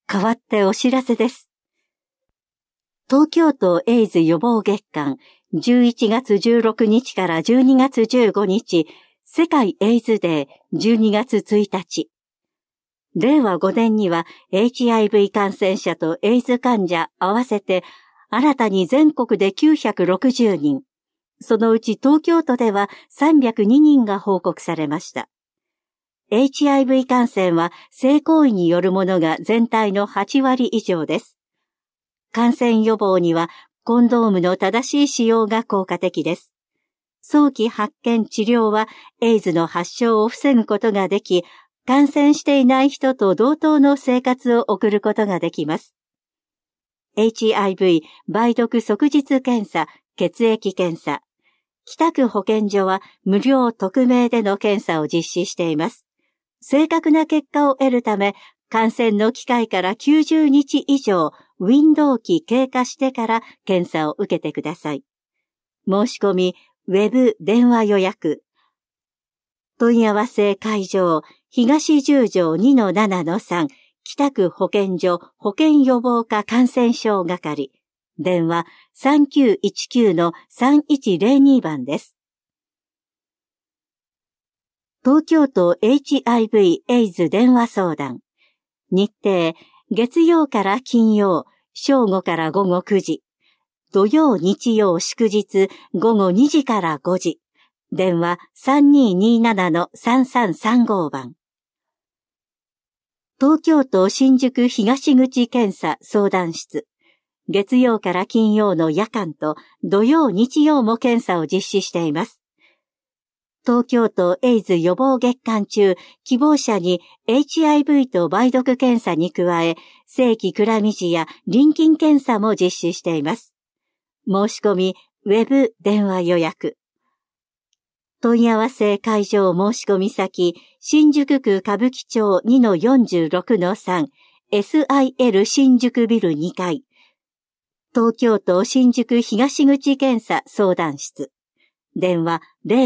代わってお知らせです。東京都エイズ予防月間11月16日から12月15日、世界エイズデー12月1日。令和5年には HIV 感染者とエイズ患者合わせて新たに全国で960人。そのうち東京都では302人が報告されました。HIV 感染は性行為によるものが全体の8割以上です。感染予防にはコンドームの正しい使用が効果的です。早期発見治療はエイズの発症を防ぐことができ、感染していない人と同等の生活を送ることができます。HIV 梅毒即日検査、血液検査。北区保健所は無料匿名での検査を実施しています。正確な結果を得るため、感染の機会から90日以上、ウィンドウ期経過してから検査を受けてください。申し込み、ウェブ電話予約。問い合わせ会場、東十条 2-7-3、北区保健所保健予防課感染症係。電話 3919-3102 番です。東京都 HIV エイズ電話相談。日程、月曜から金曜、正午から午後9時。土曜、日曜、祝日、午後2時から5時。電話 3227-3335 番。東京都新宿東口検査相談室。月曜から金曜の夜間と土曜日曜も検査を実施しています。東京都エイズ予防月間中、希望者に HIV と梅毒検査に加え、正規クラミジア、淋菌検査も実施しています。申し込み、ウェブ電話予約。問い合わせ会場申し込み先、新宿区歌舞伎町 2-46-3、SIL 新宿ビル2階。東京都新宿東口検査相談室。電話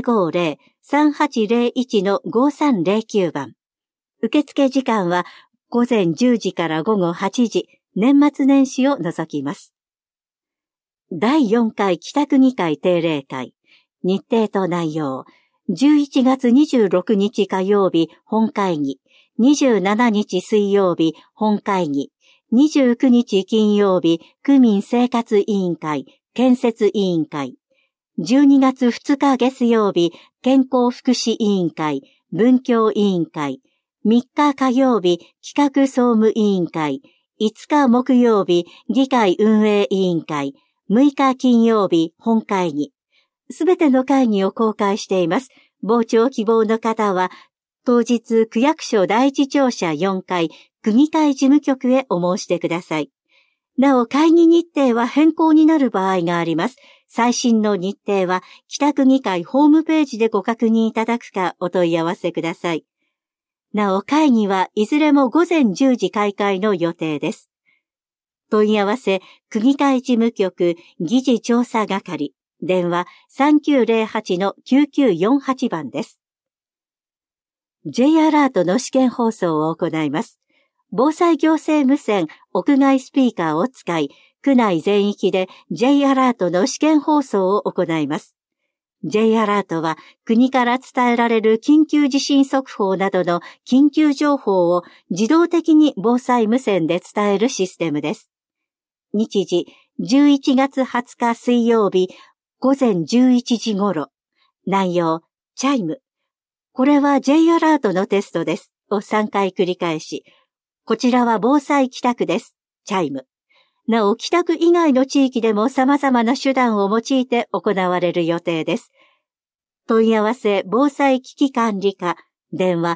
050-3801-5309 番。受付時間は午前10時から午後8時、年末年始を除きます。第4回北区議会定例会。日程と内容。11月26日火曜日本会議。27日水曜日本会議。29日金曜日、区民生活委員会、建設委員会。12月2日月曜日、健康福祉委員会、文教委員会。3日火曜日、企画総務委員会。5日木曜日、議会運営委員会。6日金曜日、本会議。すべての会議を公開しています。傍聴希望の方は、当日区役所第一庁舎4階、区議会事務局へお申し出ください。なお、会議日程は変更になる場合があります。最新の日程は、北区議会ホームページでご確認いただくかお問い合わせください。なお、会議はいずれも午前10時開会の予定です。問い合わせ、区議会事務局議事調査係、電話 3908-9948 番です。J アラートの試験放送を行います。防災行政無線屋外スピーカーを使い、区内全域で J アラートの試験放送を行います。J アラートは国から伝えられる緊急地震速報などの緊急情報を自動的に防災無線で伝えるシステムです。日時11月20日水曜日午前11時頃。内容、チャイム。これは J アラートのテストです。を3回繰り返し。こちらは防災帰宅です。チャイム。なお、帰宅以外の地域でも様々な手段を用いて行われる予定です。問い合わせ防災危機管理課、電話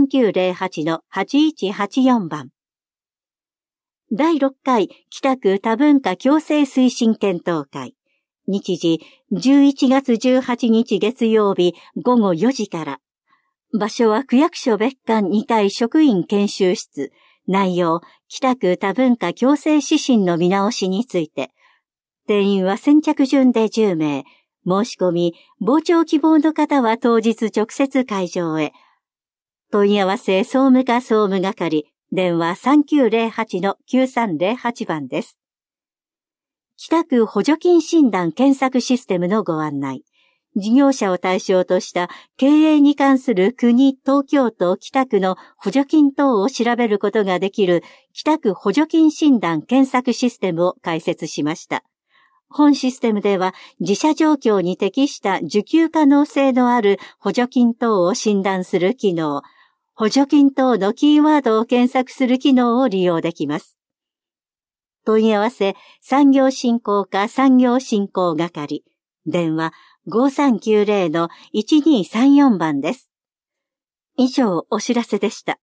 3908-8184 番。第6回北区多文化共生推進検討会。日時11月18日月曜日午後4時から。場所は区役所別館2階職員研修室。内容、北区多文化共生指針の見直しについて。定員は先着順で10名。申し込み、傍聴希望の方は当日直接会場へ。問い合わせ総務課総務係、 電話3908-9308番です。北区補助金診断検索システムのご案内。事業者を対象とした経営に関する国、東京都、北区の補助金等を調べることができる北区補助金診断検索システムを開設しました。本システムでは自社状況に適した受給可能性のある補助金等を診断する機能、補助金等のキーワードを検索する機能を利用できます。問い合わせ、産業振興課産業振興係。電話5390-1234番です。以上お知らせでした。